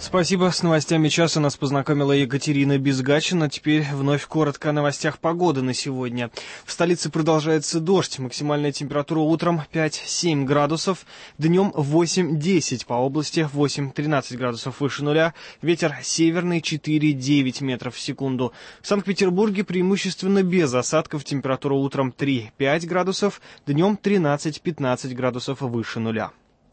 Спасибо. С новостями часа нас познакомила Екатерина Безгачина. Теперь вновь коротко о новостях погоды на сегодня. В столице продолжается дождь. Максимальная температура утром 5-7 градусов, днем 8-10, по области 8-13 градусов выше нуля. Ветер северный 4-9 метров в секунду. В Санкт-Петербурге преимущественно без осадков. Температура утром 3-5 градусов, днем 13-15 градусов выше нуля.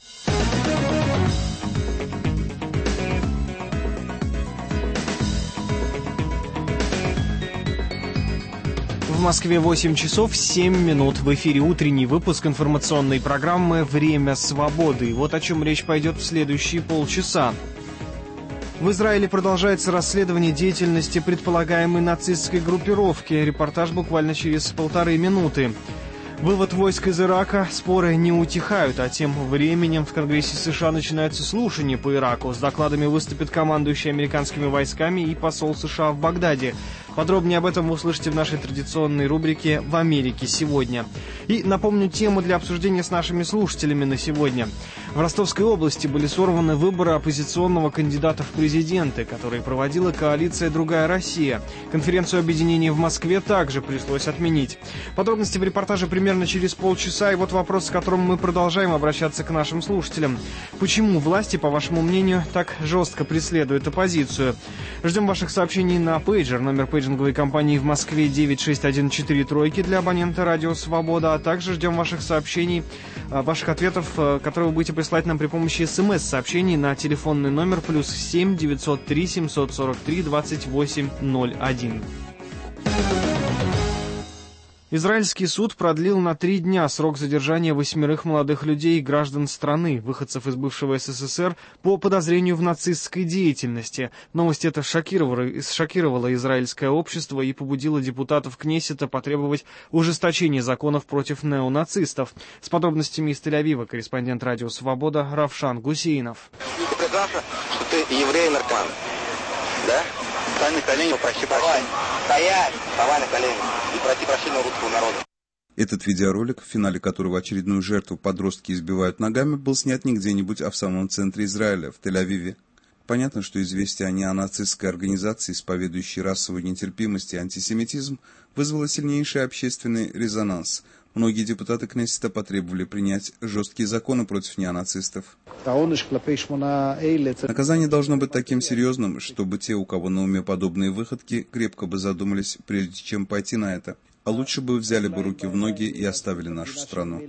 В Москве 8 часов 7 минут. В эфире утренний выпуск информационной программы «Время свободы». Вот о чем речь пойдет в следующие полчаса. В Израиле продолжается расследование деятельности предполагаемой нацистской группировки. Репортаж буквально через 1,5 минуты. Вывод войск из Ирака. Споры не утихают, а тем временем в Конгрессе США начинаются слушания по Ираку. С докладами выступит командующий американскими войсками и посол США в Багдаде. Подробнее об этом вы услышите в нашей традиционной рубрике «В Америке сегодня». И напомню тему для обсуждения с нашими слушателями на сегодня. В Ростовской области были сорваны выборы оппозиционного кандидата в президенты, которые проводила коалиция «Другая Россия». Конференцию объединения в Москве также пришлось отменить. Подробности в репортаже примерно через полчаса. И вот вопрос, с которым мы продолжаем обращаться к нашим слушателям. Почему власти, по вашему мнению, так жестко преследуют оппозицию? Ждем ваших сообщений на пейджер, номер пейджинговой компании в Москве 96143 для абонента «Радио Свобода», а также ждем ваших сообщений, ваших ответов, которые вы будете присылать нам при помощи СМС-сообщений на телефонный номер +7 903 743 2801. Израильский суд продлил на 3 дня срок задержания 8 молодых людей, граждан страны, выходцев из бывшего СССР, по подозрению в нацистской деятельности. Новость эта шокировала израильское общество и побудила депутатов Кнессета потребовать ужесточения законов против неонацистов. С подробностями из Тель-Авива корреспондент «Радио Свобода» Равшан Гусейнов. Ты признался, что ты еврей-наркоман, да? Встань на колени, попроси прощения. Стоять! Вставай на колени и проси прощения у русского народа. Этот видеоролик, в финале которого очередную жертву подростки избивают ногами, был снят не где-нибудь, а в самом центре Израиля, в Тель-Авиве. Понятно, что известие о неонацистской организации, исповедующей расовую нетерпимость и антисемитизм, вызвало сильнейший общественный резонанс. Многие депутаты Кнессета потребовали принять жесткие законы против неонацистов. Наказание должно быть таким серьезным, чтобы те, у кого на уме подобные выходки, крепко бы задумались, прежде чем пойти на это. А лучше бы взяли бы руки в ноги и оставили нашу страну,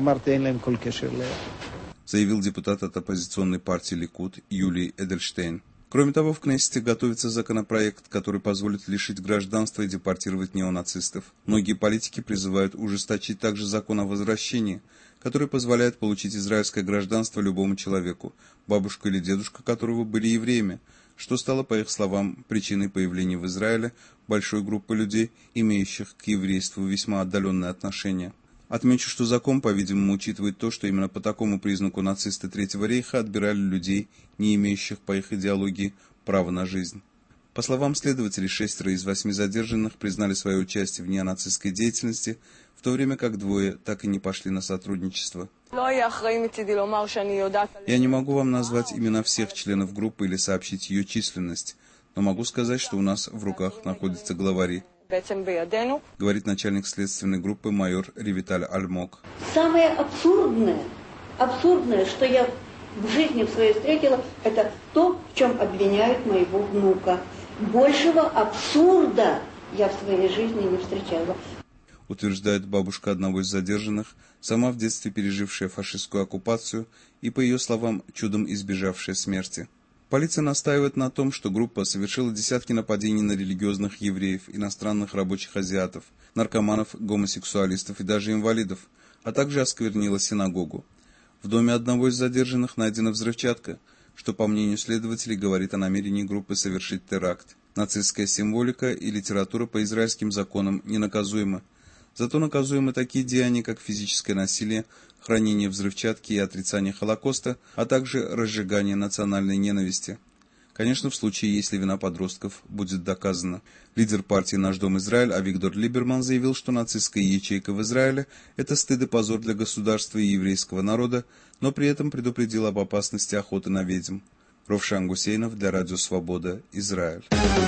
заявил депутат от оппозиционной партии Ликуд Юлий Эдельштейн. Кроме того, в Кнессете готовится законопроект, который позволит лишить гражданства и депортировать неонацистов. Многие политики призывают ужесточить также закон о возвращении, который позволяет получить израильское гражданство любому человеку, бабушка или дедушка которого были евреями, что стало, по их словам, причиной появления в Израиле большой группы людей, имеющих к еврейству весьма отдаленные отношения. Отмечу, что закон, по-видимому, учитывает то, что именно по такому признаку нацисты Третьего рейха отбирали людей, не имеющих по их идеологии права на жизнь. По словам следователей, 6 из 8 задержанных признали свое участие в неонацистской деятельности, в то время как 2 так и не пошли на сотрудничество. Я не могу вам назвать имена всех членов группы или сообщить ее численность, но могу сказать, что у нас в руках находятся главари, говорит начальник следственной группы майор Ревиталь Альмок. Самое абсурдное, что я в жизни своей встретила, это то, в чем обвиняют моего внука. Большего абсурда я в своей жизни не встречала. Утверждает бабушка одного из задержанных, сама в детстве пережившая фашистскую оккупацию и, по ее словам, чудом избежавшая смерти. Полиция настаивает на том, что группа совершила десятки нападений на религиозных евреев, иностранных рабочих азиатов, наркоманов, гомосексуалистов и даже инвалидов, а также осквернила синагогу. В доме одного из задержанных найдена взрывчатка, что, по мнению следователей, говорит о намерении группы совершить теракт. Нацистская символика и литература по израильским законам ненаказуемы. Зато наказуемы такие деяния, как физическое насилие, хранение взрывчатки и отрицание Холокоста, а также разжигание национальной ненависти. Конечно, в случае, если вина подростков будет доказана. Лидер партии «Наш дом Израиль» Авигдор Либерман заявил, что нацистская ячейка в Израиле – это стыд и позор для государства и еврейского народа, но при этом предупредил об опасности охоты на ведьм. Ровшан Гусейнов для Радио Свобода, Израиль.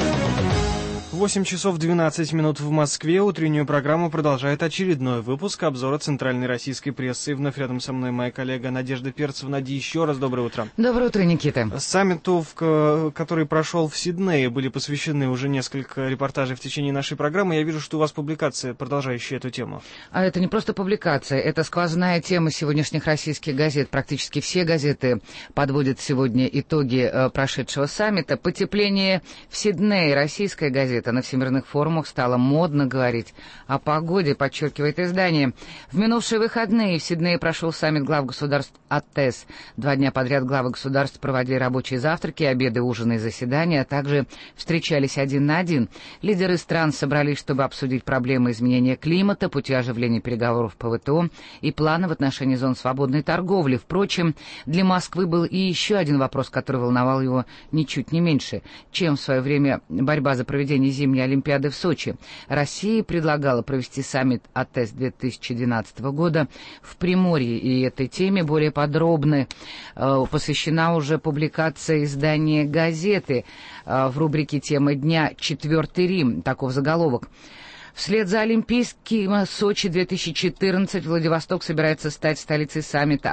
8 часов 12 минут в Москве. Утреннюю программу продолжает очередной выпуск обзора центральной российской прессы. И вновь рядом со мной моя коллега Надежда Перцева. Нади, еще раз доброе утро. Доброе утро, Никита. Саммиту, который прошел в Сиднее, были посвящены уже несколько репортажей в течение нашей программы. Я вижу, что у вас публикация, продолжающая эту тему. А это не просто публикация, это сквозная тема сегодняшних российских газет. Практически все газеты подводят сегодня итоги прошедшего саммита. Потепление в Сиднее. Российская газета на всемирных форумах стало модно говорить о погоде, подчеркивает издание. В минувшие выходные в Сиднее прошел саммит глав государств АТЭС. 2 дня подряд главы государств проводили рабочие завтраки, обеды, ужины и заседания, а также встречались один на один. Лидеры стран собрались, чтобы обсудить проблемы изменения климата, пути оживления переговоров по ВТО и планы в отношении зон свободной торговли. Впрочем, для Москвы был и еще один вопрос, который волновал его ничуть не меньше, чем в свое время борьба за проведение зимней Олимпиады в Сочи. Россия предлагала провести саммит АТЭС 2012 года в Приморье, и этой теме более подробно посвящена уже публикация издания газеты в рубрике «Тема дня. Четвертый Рим», таков заголовок. Вслед за Олимпийским Сочи-2014 Владивосток собирается стать столицей саммита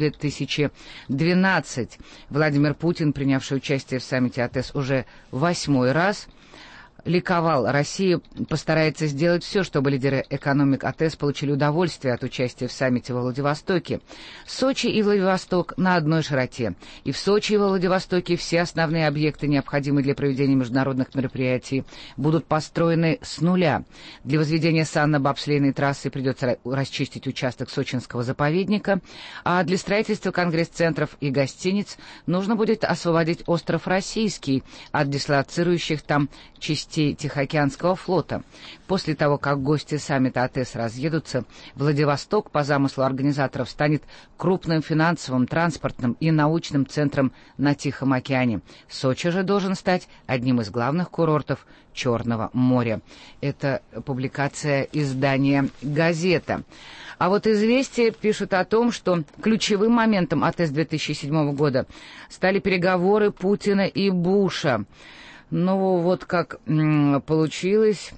АТЭС-2012. Владимир Путин, принявший участие в саммите АТЭС уже 8-й раз, ликовал. Россия постарается сделать все, чтобы лидеры экономик АТЭС получили удовольствие от участия в саммите во Владивостоке. Сочи и Владивосток на одной широте. И в Сочи и во Владивостоке все основные объекты, необходимые для проведения международных мероприятий, будут построены с нуля. Для возведения санно-бобслейной трассы придется расчистить участок сочинского заповедника, а для строительства конгресс-центров и гостиниц нужно будет освободить остров Российский от дислоцирующих там частей Тихоокеанского флота. После того, как гости саммита АТЭС разъедутся, Владивосток, по замыслу организаторов, станет крупным финансовым, транспортным и научным центром на Тихом океане. Сочи же должен стать одним из главных курортов Черного моря. Это публикация издания «Газета». А вот «Известия» пишут о том, что ключевым моментом АТЭС 2007 года стали переговоры Путина и Буша. Ну, вот как получилось,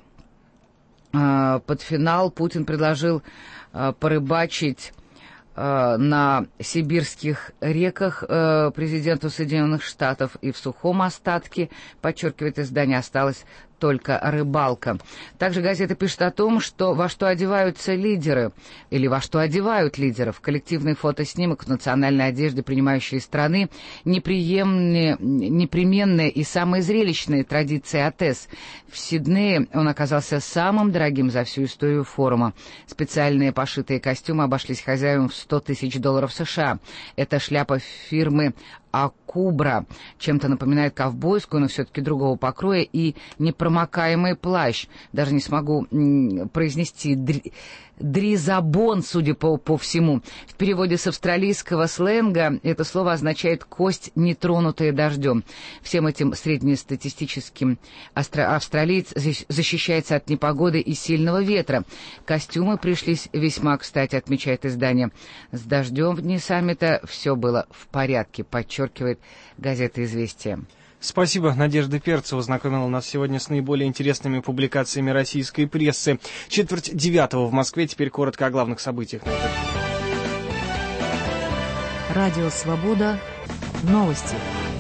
под финал Путин предложил порыбачить на сибирских реках президенту Соединенных Штатов, и в сухом остатке, подчеркивает издание, осталось только рыбалка. Также газета пишет о том, что во что одеваются лидеры, или во что одевают лидеров. Коллективный фотоснимок в национальной одежде принимающей страны непременная и самая зрелищная традиция АТЭС. В Сиднее он оказался самым дорогим за всю историю форума. Специальные пошитые костюмы обошлись хозяевам в $100 тысяч США. Это шляпа фирмы Акубра, чем-то напоминает ковбойскую, но все-таки другого покроя, и непромокаемый плащ. Даже не смогу произнести дризабон, судя по всему. В переводе с австралийского сленга это слово означает «кость, нетронутая дождем». Всем этим среднестатистическим австралиец защищается от непогоды и сильного ветра. Костюмы пришлись весьма кстати, отмечает издание. С дождем в дни саммита все было в порядке, подчеркивает газета «Известия». Спасибо, Надежда Перцева знакомила нас сегодня с наиболее интересными публикациями российской прессы. 8:45 в Москве. Теперь коротко о главных событиях. Радио «Свобода». Новости.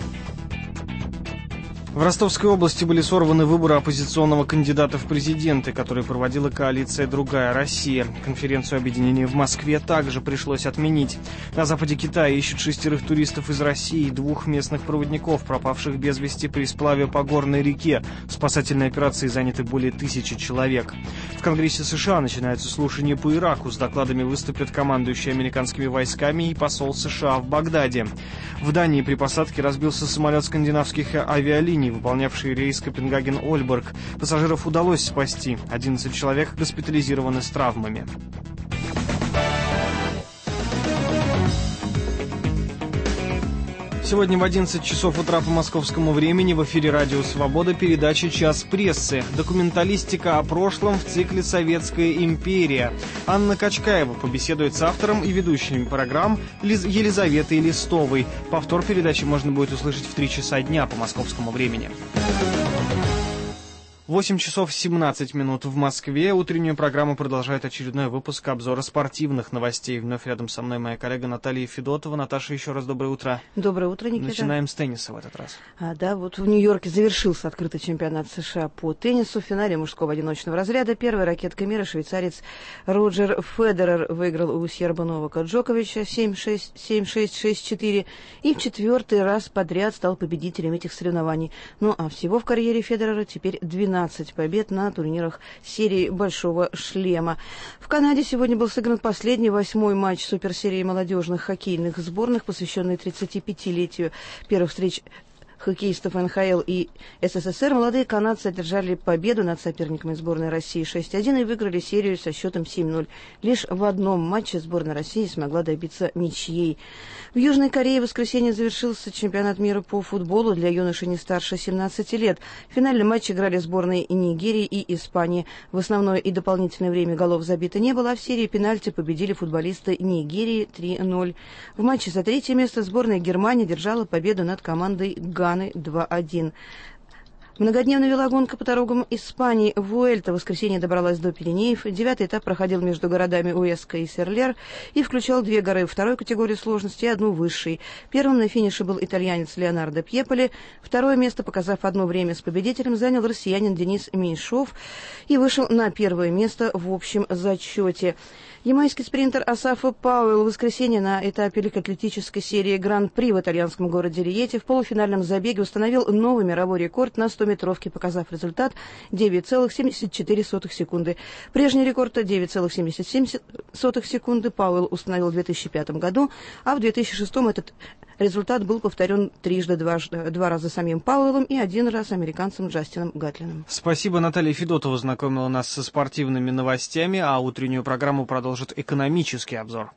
В Ростовской области были сорваны выборы оппозиционного кандидата в президенты, который проводила коалиция «Другая Россия». Конференцию объединения в Москве также пришлось отменить. На западе Китая ищут 6 туристов из России и 2 местных проводников, пропавших без вести при сплаве по горной реке. В спасательной операции заняты более 1000 человек. В Конгрессе США начинаются слушания по Ираку. С докладами выступят командующий американскими войсками и посол США в Багдаде. В Дании при посадке разбился самолет скандинавских авиалиний, выполнявший рейс Копенгаген-Ольборг. Пассажиров удалось спасти. 11 человек госпитализированы с травмами. Сегодня в 11 часов утра по московскому времени в эфире «Радио Свобода» передача «Час прессы». Документалистика о прошлом в цикле «Советская империя». Анна Качкаева побеседует с автором и ведущими программ Елизаветой Листовой. Повтор передачи можно будет услышать в 3 часа дня по московскому времени. 8 часов 17 минут в Москве. Утреннюю программу продолжает очередной выпуск обзора спортивных новостей. Вновь рядом со мной моя коллега Наталья Федотова. Наташа, еще раз доброе утро. Доброе утро, Никита. Начинаем с тенниса в этот раз. Вот в Нью-Йорке завершился открытый чемпионат США по теннису. В финале мужского одиночного разряда первой ракеткой мира швейцарец Роджер Федерер выиграл у Серба Новака Джоковича 7-6, 7-6, 6-4 и в 4-й раз подряд стал победителем этих соревнований. Ну а всего в карьере Федерера теперь 12 побед на турнирах серии «Большого шлема». В Канаде сегодня был сыгран последний 8-й матч суперсерии молодежных хоккейных сборных, посвященный 35-летию первых встреч хоккеистов НХЛ и СССР. Молодые канадцы одержали победу над соперниками сборной России 6-1 и выиграли серию со счетом 7-0. Лишь в одном матче сборная России смогла добиться ничьей. В Южной Корее в воскресенье завершился чемпионат мира по футболу для юношей не старше 17 лет. В финальный матч играли сборные и Нигерии, и Испании. В основное и дополнительное время голов забито не было, а в серии пенальти победили футболисты Нигерии 3-0. В матче за третье место сборная Германии держала победу над командой Ганы 2-1. Многодневная велогонка по дорогам Испании Вуэльта в воскресенье добралась до Пиренеев. 9-й этап проходил между городами Уэска и Серлер и включал 2 горы второй категории сложности и одну высшей. Первым на финише был итальянец Леонардо Пьеполи. Второе место, показав одно время с победителем, занял россиянин Денис Меньшов и вышел на первое место в общем зачете. Ямайский спринтер Асафа Пауэлл в воскресенье на этапе легкоатлетической серии Гран-при в итальянском городе Риете в полуфинальном забеге установил новый мировой рекорд на 100-метровке, показав результат 9,74 секунды. Прежний рекорд 9,77 секунды Пауэлл установил в 2005 году, а в 2006 этот результат был повторен трижды, два раза самим Пауэллом и 1 раз американцем Джастином Гатлином. Спасибо, Наталья Федотова знакомила нас со спортивными новостями, а утреннюю программу продолжит экономический обзор.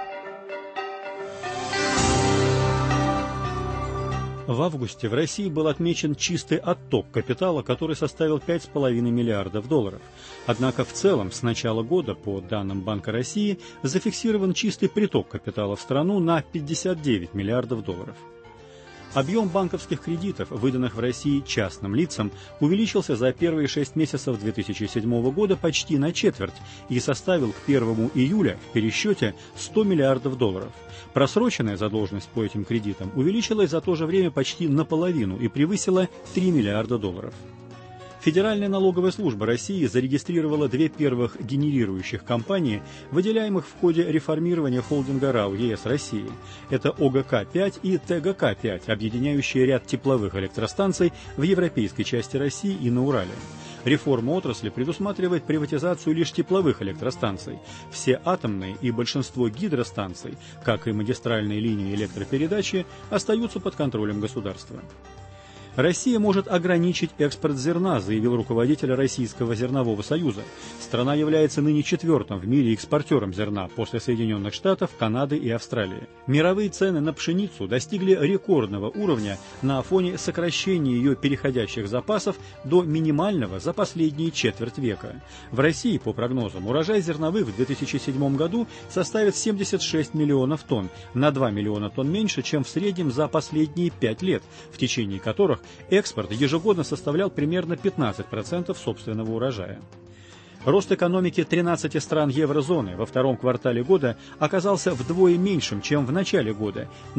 В августе в России был отмечен чистый отток капитала, который составил 5,5 миллиардов долларов. Однако в целом с начала года, по данным Банка России, зафиксирован чистый приток капитала в страну на 59 миллиардов долларов. Объем банковских кредитов, выданных в России частным лицам, увеличился за первые 6 месяцев 2007 года почти на четверть и составил к 1 июля в пересчете 100 миллиардов долларов. Просроченная задолженность по этим кредитам увеличилась за то же время почти наполовину и превысила 3 миллиарда долларов. Федеральная налоговая служба России зарегистрировала 2 первых генерирующих компании, выделяемых в ходе реформирования холдинга РАО ЕС России. Это ОГК-5 и ТГК-5, объединяющие ряд тепловых электростанций в европейской части России и на Урале. Реформа отрасли предусматривает приватизацию лишь тепловых электростанций. Все атомные и большинство гидростанций, как и магистральные линии электропередачи, остаются под контролем государства. Россия может ограничить экспорт зерна, заявил руководитель Российского зернового союза. Страна является ныне 4-м в мире экспортером зерна после Соединенных Штатов, Канады и Австралии. Мировые цены на пшеницу достигли рекордного уровня на фоне сокращения ее переходящих запасов до минимального за последние четверть века. В России, по прогнозам, урожай зерновых в 2007 году составит 76 миллионов тонн, на 2 миллиона тонн меньше, чем в среднем за последние 5 лет, в течение которых экспорт ежегодно составлял примерно 15% собственного урожая. Рост экономики 13 стран еврозоны во втором квартале года оказался вдвое меньшим, чем в начале года –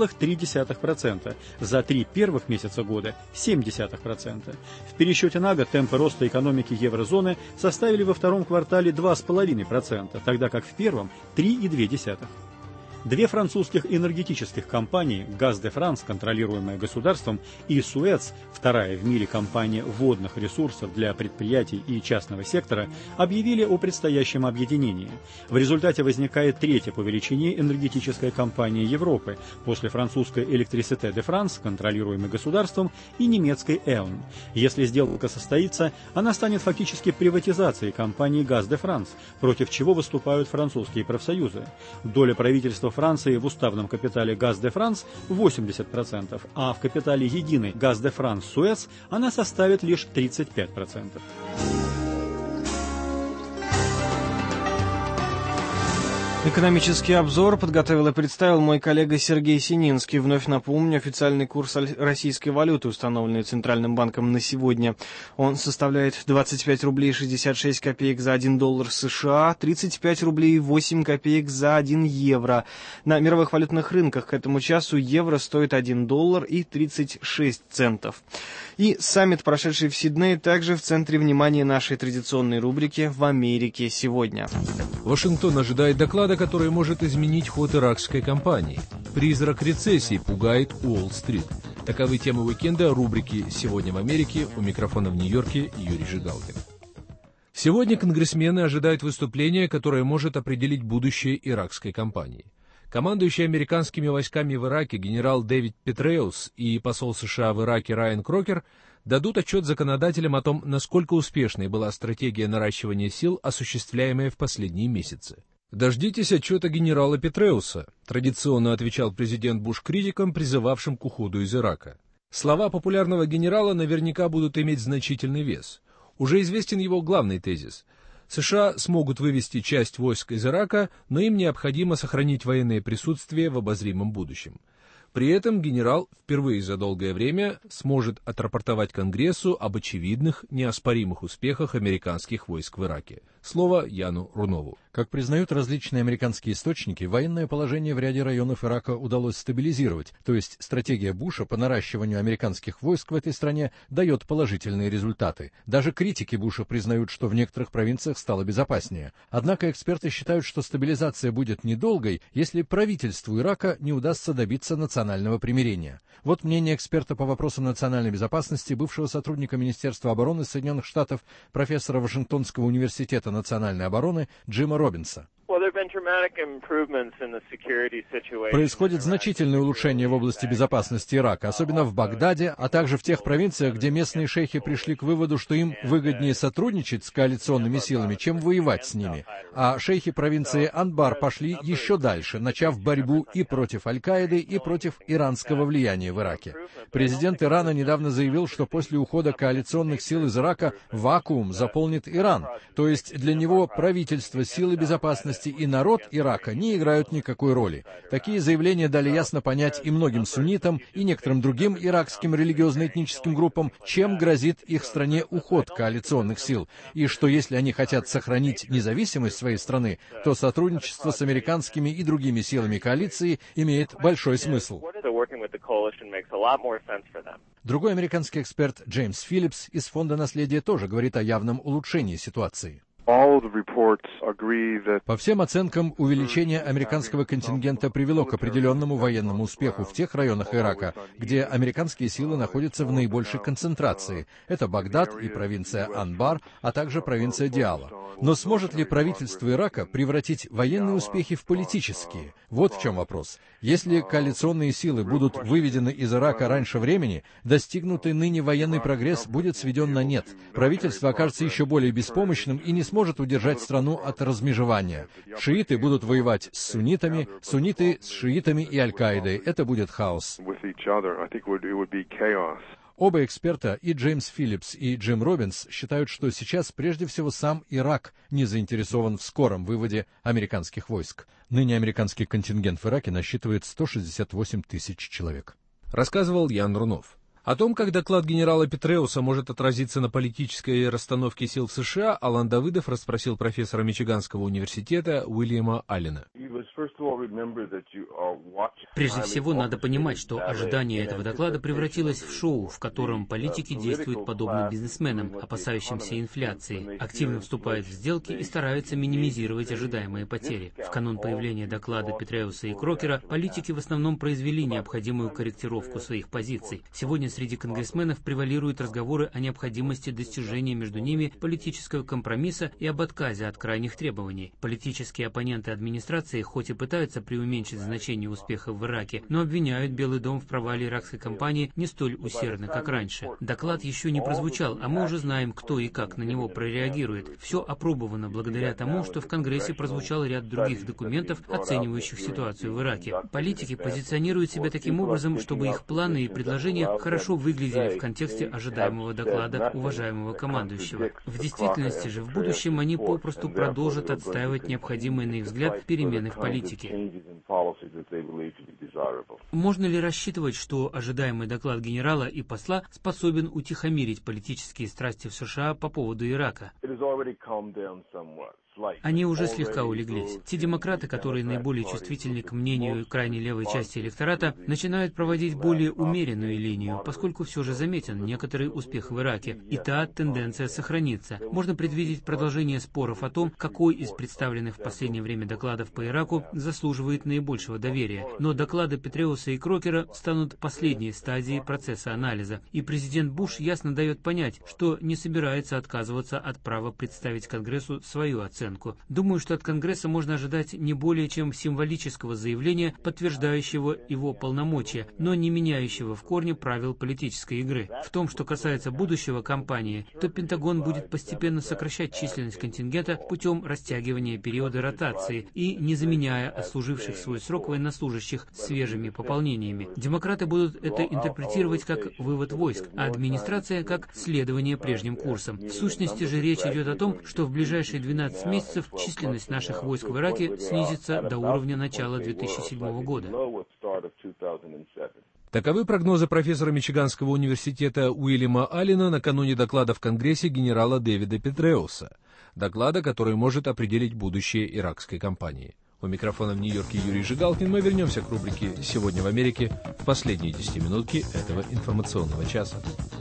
0,3%, за 3 первых месяца года – 0,7%. В пересчете на год темпы роста экономики еврозоны составили во втором квартале 2,5%, тогда как в первом – 3,2%. 2 французских энергетических компании «Газ де Франс», контролируемая государством, и «Суэц», вторая в мире компания водных ресурсов для предприятий и частного сектора, объявили о предстоящем объединении. В результате возникает 3-я по величине энергетическая компания Европы, после французской «Электрисите де Франс», контролируемой государством, и немецкой «Эон». Если сделка состоится, она станет фактически приватизацией компании «Газ де Франс», против чего выступают французские профсоюзы. Доля правительства правительства Франции в уставном капитале Gaz de France 80%, а в капитале единой Gaz de France Suez она составит лишь 35%. Экономический обзор подготовил и представил мой коллега Сергей Сининский. Вновь напомню, официальный курс российской валюты, установленный Центральным банком на сегодня, он составляет 25 рублей 66 копеек за 1 доллар США, 35 рублей 8 копеек за 1 евро. На мировых валютных рынках к этому часу евро стоит 1 доллар и 36 центов. И саммит, прошедший в Сиднее, также в центре внимания нашей традиционной рубрики «В Америке сегодня». Вашингтон ожидает доклада, который может изменить ход иракской кампании. Призрак рецессии пугает Уолл-стрит. Таковы темы уикенда рубрики «Сегодня в Америке». У микрофона в Нью-Йорке Юрий Жигалкин. Сегодня конгрессмены ожидают выступления, которое может определить будущее иракской кампании. Командующий американскими войсками в Ираке генерал Дэвид Петреус и посол США в Ираке Райан Крокер дадут отчет законодателям о том, насколько успешной была стратегия наращивания сил, осуществляемая в последние месяцы. «Дождитесь отчета генерала Петреуса», традиционно отвечал президент Буш критикам, призывавшим к уходу из Ирака. Слова популярного генерала наверняка будут иметь значительный вес. Уже известен его главный тезис. США смогут вывести часть войск из Ирака, но им необходимо сохранить военное присутствие в обозримом будущем. При этом генерал впервые за долгое время сможет отрапортовать Конгрессу об очевидных, неоспоримых успехах американских войск в Ираке. Слово Яну Рунову. Как признают различные американские источники, военное положение в ряде районов Ирака удалось стабилизировать, то есть стратегия Буша по наращиванию американских войск в этой стране дает положительные результаты. Даже критики Буша признают, что в некоторых провинциях стало безопаснее. Однако эксперты считают, что стабилизация будет недолгой, если правительству Ирака не удастся добиться национального примирения. Вот мнение эксперта по вопросам национальной безопасности, бывшего сотрудника Министерства обороны Соединенных Штатов, профессора Вашингтонского университета национальной обороны Джима Робинса. Происходит значительное улучшение в области безопасности Ирака, особенно в Багдаде, а также в тех провинциях, где местные шейхи пришли к выводу, что им выгоднее сотрудничать с коалиционными силами, чем воевать с ними. А шейхи провинции Анбар пошли еще дальше, начав борьбу и против Аль-Каиды, и против иранского влияния в Ираке. Президент Ирана недавно заявил, что после ухода коалиционных сил из Ирака вакуум заполнит Иран, то есть для него правительство, силы безопасности и народ Ирака не играют никакой роли. Такие заявления дали ясно понять и многим суннитам, и некоторым другим иракским религиозно-этническим группам, чем грозит их стране уход коалиционных сил, и что если они хотят сохранить независимость своей страны, то сотрудничество с американскими и другими силами коалиции имеет большой смысл. Другой американский эксперт Джеймс Филлипс из Фонда наследия тоже говорит о явном улучшении ситуации. По всем оценкам, увеличение американского контингента привело к определенному военному успеху в тех районах Ирака, где американские силы находятся в наибольшей концентрации. Это Багдад и провинция Анбар, а также провинция Диала. Но сможет ли правительство Ирака превратить военные успехи в политические? Вот в чем вопрос. Если коалиционные силы будут выведены из Ирака раньше времени, достигнутый ныне военный прогресс будет сведен на нет. Правительство окажется еще более беспомощным и не сможет удержать страну от размежевания. Шииты будут воевать с суннитами, сунниты с шиитами и Аль-Каидой. Это будет хаос. Оба эксперта, и Джеймс Филлипс, и Джим Робинс, считают, что сейчас прежде всего сам Ирак не заинтересован в скором выводе американских войск. Ныне американский контингент в Ираке насчитывает 168 тысяч человек. Рассказывал Ян Рунов. О том, как доклад генерала Петреуса может отразиться на политической расстановке сил в США, Алан Давыдов расспросил профессора Мичиганского университета Уильяма Аллена. Прежде всего, надо понимать, что ожидание этого доклада превратилось в шоу, в котором политики действуют подобно бизнесменам, опасающимся инфляции, активно вступают в сделки и стараются минимизировать ожидаемые потери. В канун появления доклада Петреуса и Крокера политики в основном произвели необходимую корректировку своих позиций. Сегодня среди конгрессменов превалируют разговоры о необходимости достижения между ними политического компромисса и об отказе от крайних требований. Политические оппоненты администрации хоть и пытаются преуменьшить значение успехов в Ираке, но обвиняют Белый дом в провале иракской кампании не столь усердно, как раньше. Доклад еще не прозвучал, а мы уже знаем, кто и как на него прореагирует. Все опробовано благодаря тому, что в Конгрессе прозвучал ряд других документов, оценивающих ситуацию в Ираке. Политики позиционируют себя таким образом, чтобы их планы и предложения хорошо выглядели в контексте ожидаемого доклада уважаемого командующего. В действительности же в будущем они попросту продолжат отстаивать необходимые, на их взгляд, перемены в политике. Можно ли рассчитывать, что ожидаемый доклад генерала и посла способен утихомирить политические страсти в США по поводу Ирака? Они уже слегка улеглись. Те демократы, которые наиболее чувствительны к мнению крайней левой части электората, начинают проводить более умеренную линию, поскольку все же заметен некоторый успех в Ираке, и та тенденция сохранится. Можно предвидеть продолжение споров о том, какой из представленных в последнее время докладов по Ираку заслуживает наибольшего доверия. Но доклады Петреуса и Крокера станут последней стадией процесса анализа, и президент Буш ясно дает понять, что не собирается отказываться от права представить Конгрессу свою оценку. Думаю, что от Конгресса можно ожидать не более чем символического заявления, подтверждающего его полномочия, но не меняющего в корне правил политической игры. В том, что касается будущего кампании, то Пентагон будет постепенно сокращать численность контингента путем растягивания периода ротации и не заменяя отслуживших свой срок военнослужащих свежими пополнениями. Демократы будут это интерпретировать как вывод войск, а администрация как следование прежним курсам. В сущности же речь идет о том, что в ближайшие 12 месяцев численность наших войск в Ираке снизится до уровня начала 2007 года. Таковы прогнозы профессора Мичиганского университета Уильяма Аллена накануне доклада в Конгрессе генерала Дэвида Петреуса. Доклада, который может определить будущее иракской кампании. У микрофона в Нью-Йорке Юрий Жигалкин. Мы вернемся к рубрике «Сегодня в Америке» в последние 10 минутки этого информационного часа.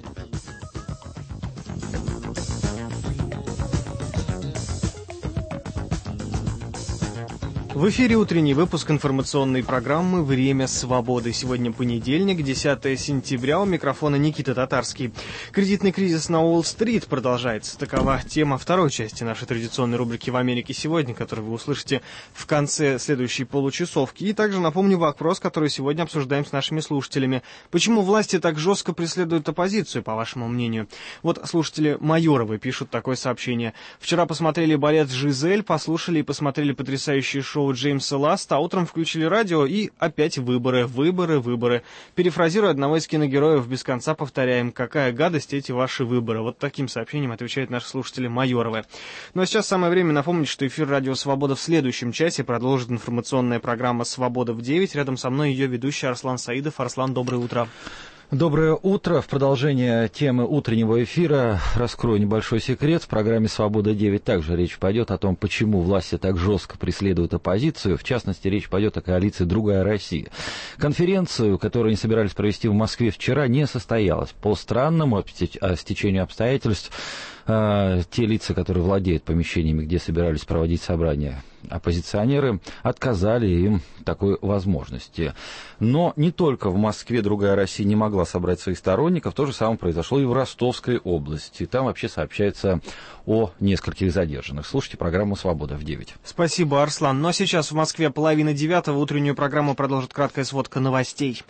В эфире утренний выпуск информационной программы «Время свободы». Сегодня понедельник, 10 сентября. У микрофона Никита Татарский. Кредитный кризис на Уолл-стрит продолжается. Такова тема второй части нашей традиционной рубрики «В Америке сегодня», которую вы услышите в конце следующей получасовки. И также напомню вопрос, который сегодня обсуждаем с нашими слушателями. Почему власти так жестко преследуют оппозицию, по вашему мнению? Вот слушатели Майоровы пишут такое сообщение. Вчера посмотрели «Балет Жизель», послушали и посмотрели потрясающее шоу Джеймса Ласта, а утром включили радио и опять выборы. Перефразируя одного из киногероев, без конца повторяем: какая гадость эти ваши выборы. Вот таким сообщением отвечают наши слушатели Майоровы. Ну а сейчас самое время напомнить, что эфир «Радио Свобода» в следующем часе продолжит информационная программа «Свобода в 9». Рядом со мной ее ведущий Арслан Саидов. Арслан, доброе утро. Доброе утро. В продолжение темы утреннего эфира раскрою небольшой секрет. В программе «Свобода-9» также речь пойдет о том, почему власти так жестко преследуют оппозицию. В частности, речь пойдет о коалиции «Другая Россия». Конференцию, которую они собирались провести в Москве вчера, не состоялась. По странному стечению обстоятельств те лица, которые владеют помещениями, где собирались проводить собрания, оппозиционеры, отказали им такой возможности. Но не только в Москве «Другая Россия» не могла собрать своих сторонников, то же самое произошло и в Ростовской области. Там вообще сообщается о нескольких задержанных. Слушайте программу «Свобода в 9». Спасибо, Арслан. Но сейчас в Москве 8:30. Утреннюю программу продолжит краткая сводка новостей.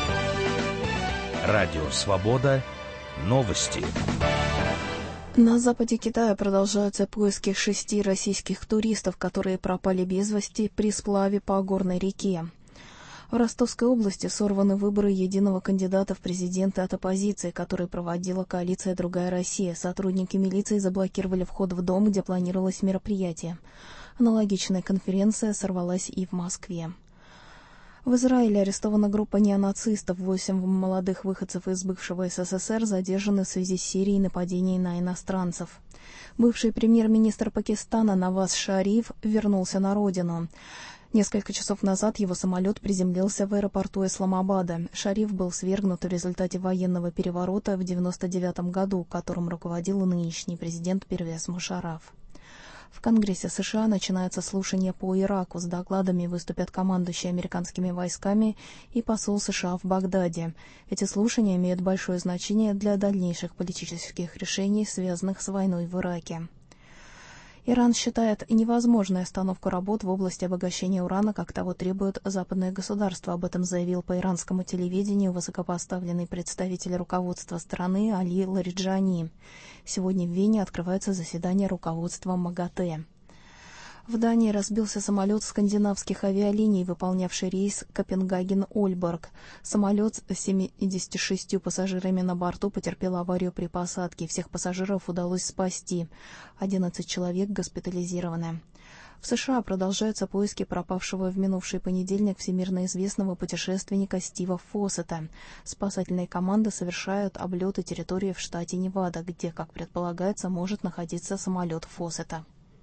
Радио «Свобода». Новости. На западе Китая продолжаются поиски 6 российских туристов, которые пропали без вести при сплаве по горной реке. В Ростовской области сорваны выборы единого кандидата в президенты от оппозиции, который проводила коалиция «Другая Россия». Сотрудники милиции заблокировали вход в дом, где планировалось мероприятие. Аналогичная конференция сорвалась и в Москве. В Израиле арестована группа неонацистов. 8 молодых выходцев из бывшего СССР задержаны в связи с серией нападений на иностранцев. Бывший премьер-министр Пакистана Наваз Шариф вернулся на родину. Несколько часов назад его самолет приземлился в аэропорту Исламабада. Шариф был свергнут в результате военного переворота в 1999 году, которым руководил нынешний президент Первез Мушарраф. В Конгрессе США начинается слушание по Ираку. С докладами выступят командующий американскими войсками и посол США в Багдаде. Эти слушания имеют большое значение для дальнейших политических решений, связанных с войной в Ираке. Иран считает невозможной остановку работ в области обогащения урана, как того требуют западные государства. Об этом заявил по иранскому телевидению высокопоставленный представитель руководства страны Али Лариджани. Сегодня в Вене открывается заседание руководства МАГАТЭ. В Дании разбился самолет скандинавских авиалиний, выполнявший рейс Копенгаген-Ольборг. Самолет с 76 пассажирами на борту потерпел аварию при посадке. Всех пассажиров удалось спасти. 11 человек госпитализированы. В США продолжаются поиски пропавшего в минувший понедельник всемирно известного путешественника Стива Фоссета. Спасательные команды совершают облеты территории в штате Невада, где, как предполагается, может находиться самолет Фоссета.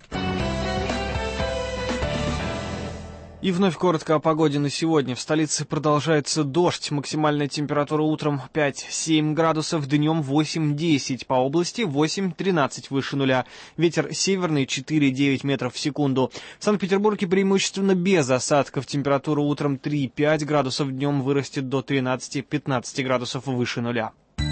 И вновь коротко о погоде на сегодня. В столице продолжается дождь. Максимальная температура утром 5-7 градусов, днем 8-10. По области 8-13 выше нуля. Ветер северный 4-9 метров в секунду. В Санкт-Петербурге преимущественно без осадков. Температура утром 3-5 градусов, днем вырастет до 13-15 градусов выше нуля.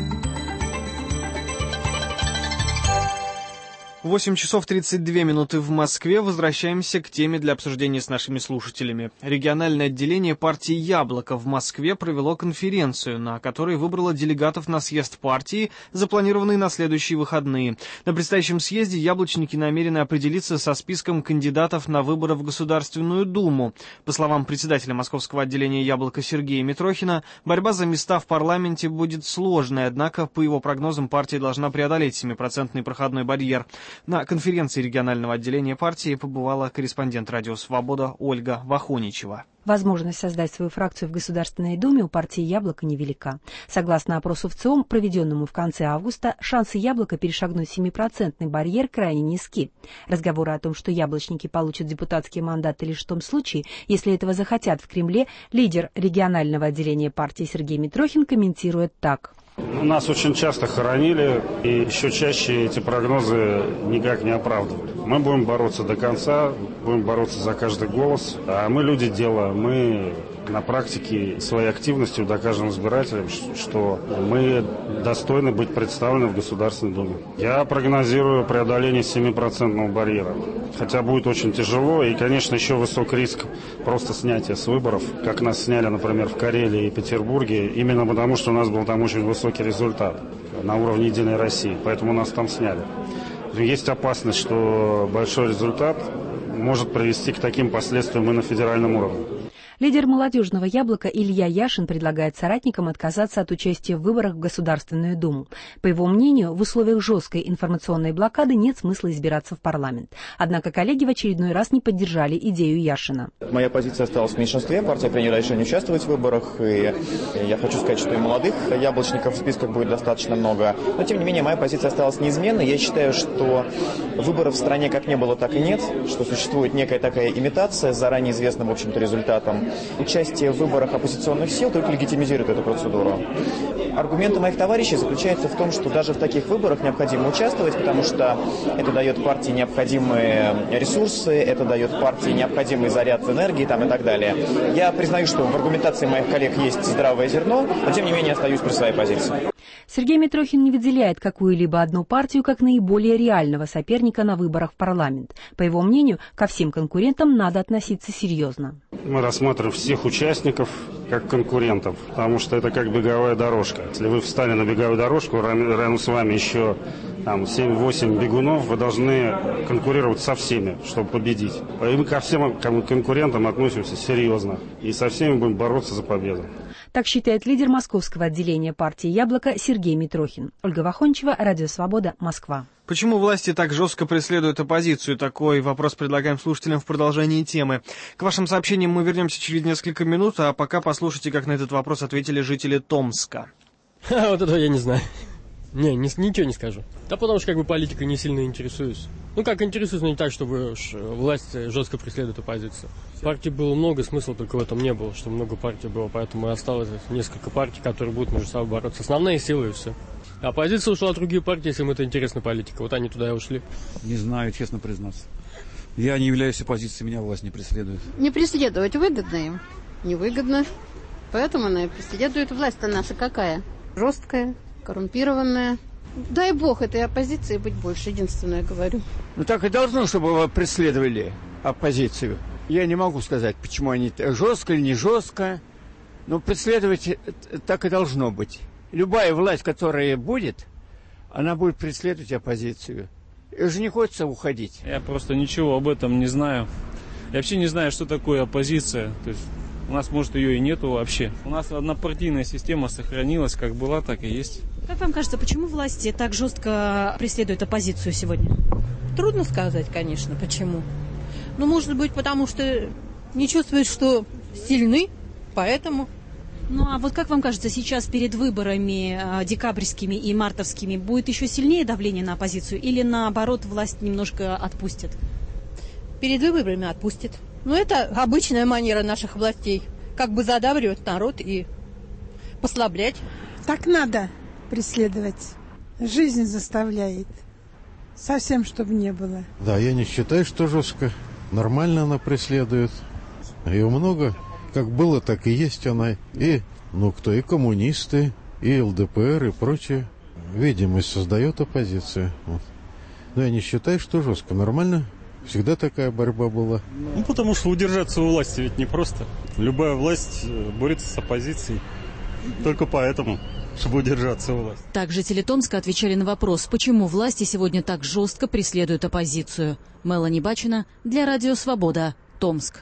8 часов 32 минуты в Москве. Возвращаемся к теме для обсуждения с нашими слушателями. Региональное отделение партии «Яблоко» в Москве провело конференцию, на которой выбрало делегатов на съезд партии, запланированный на следующие выходные. На предстоящем съезде яблочники намерены определиться со списком кандидатов на выборы в Государственную Думу. По словам председателя московского отделения «Яблоко» Сергея Митрохина, борьба за места в парламенте будет сложной, однако, по его прогнозам, партия должна преодолеть 7% проходной барьер. На конференции регионального отделения партии побывала корреспондент «Радио Свобода» Ольга Вахоничева. Возможность создать свою фракцию в Государственной Думе у партии «Яблоко» невелика. Согласно опросу ВЦИОМ, проведенному в конце августа, шансы «Яблока» перешагнуть 7% барьер крайне низки. Разговоры о том, что яблочники получат депутатские мандаты лишь в том случае, если этого захотят в Кремле, лидер регионального отделения партии Сергей Митрохин комментирует так. Нас очень часто хоронили, и еще чаще эти прогнозы никак не оправдывали. Мы будем бороться до конца, будем бороться за каждый голос. А мы люди дела, мы на практике своей активностью докажем избирателям, что мы достойны быть представлены в Государственной Думе. Я прогнозирую преодоление 7% барьера. Хотя будет очень тяжело, и, конечно, еще высок риск просто снятия с выборов, как нас сняли, например, в Карелии и Петербурге, именно потому, что у нас был там очень высокий результат на уровне «Единой России», поэтому нас там сняли. Есть опасность, что большой результат может привести к таким последствиям и на федеральном уровне. Лидер молодежного «Яблока» Илья Яшин предлагает соратникам отказаться от участия в выборах в Государственную Думу. По его мнению, в условиях жесткой информационной блокады нет смысла избираться в парламент. Однако коллеги в очередной раз не поддержали идею Яшина. Моя позиция осталась в меньшинстве, партия приняла решение участвовать в выборах, и я хочу сказать, что и молодых яблочников в списках будет достаточно много. Но, тем не менее, моя позиция осталась неизменной. Я считаю, что выборов в стране как не было, так и нет, что существует некая такая имитация с заранее известным, в общем-то, результатом. Участие в выборах оппозиционных сил только легитимизирует эту процедуру. Аргументы моих товарищей заключаются в том, что даже в таких выборах необходимо участвовать, потому что это дает партии необходимые ресурсы, это дает партии необходимый заряд энергии там, и так далее. Я признаю, что в аргументации моих коллег есть здравое зерно, но тем не менее остаюсь при своей позиции. Сергей Митрохин не выделяет какую-либо одну партию как наиболее реального соперника на выборах в парламент. По его мнению, ко всем конкурентам надо относиться серьезно. Мы рассматриваем всех участников как конкурентов, потому что это как беговая дорожка. Если вы встали на беговую дорожку, рядом с вами еще 7-8 бегунов, вы должны конкурировать со всеми, чтобы победить. И мы ко всем конкурентам относимся серьезно и со всеми будем бороться за победу. Так считает лидер московского отделения партии «Яблоко» Сергей Митрохин. Ольга Вахоничева, Радио Свобода, Москва. Почему власти так жестко преследуют оппозицию? Такой вопрос предлагаем слушателям в продолжении темы. К вашим сообщениям мы вернемся через несколько минут, а пока послушайте, как на этот вопрос ответили жители Томска. Вот этого я не знаю. Ничего не скажу. Да потому что политикой не сильно интересуюсь. Как интересуюсь, но не так, чтобы власть жестко преследует оппозицию. Партий было много, смысла только в этом не было, что много партий было, поэтому и осталось несколько партий, которые будут между собой бороться. Основные силы и все. Оппозиция ушла в другие партии, если им это интересна политика. Вот они туда и ушли. Не знаю, честно признаться. Я не являюсь оппозицией, меня власть не преследует. Не преследовать выгодно им. Невыгодно. Поэтому она и преследует. Власть-то наша какая? Жесткая, коррумпированная. Дай бог этой оппозиции быть больше, единственное говорю. Ну так и должно, чтобы его преследовали, оппозицию. Я не могу сказать, почему они жестко или не жестко. Но преследовать так и должно быть. Любая власть, которая будет, она будет преследовать оппозицию. И же не хочется уходить. Я просто ничего об этом не знаю. Я вообще не знаю, что такое оппозиция. То есть у нас, может, ее и нету вообще. У нас однопартийная система сохранилась, как была, так и есть. Как вам кажется, почему власти так жестко преследуют оппозицию сегодня? Трудно сказать, конечно, почему. Но, может быть, потому что не чувствуют, что сильны, поэтому... Ну, а вот как вам кажется, сейчас перед выборами декабрьскими и мартовскими будет еще сильнее давление на оппозицию или, наоборот, власть немножко отпустит? Перед выборами отпустит. Ну, это обычная манера наших властей. Как бы задавливать народ и послаблять. Так надо преследовать. Жизнь заставляет. Совсем, чтобы не было. Да, я не считаю, что жестко. Нормально она преследует. Ее много. Как было, так и есть она. И, и коммунисты, и ЛДПР, и прочее. Видимость создает оппозицию. Вот. Но я не считаю, что жестко. Нормально. Всегда такая борьба была. Ну, потому что удержаться у власти ведь непросто. Любая власть борется с оппозицией. Только поэтому, чтобы удержаться у власти. Также жители Томска отвечали на вопрос, почему власти сегодня так жестко преследуют оппозицию. Мелани Бачина для Радио Свобода, Томск.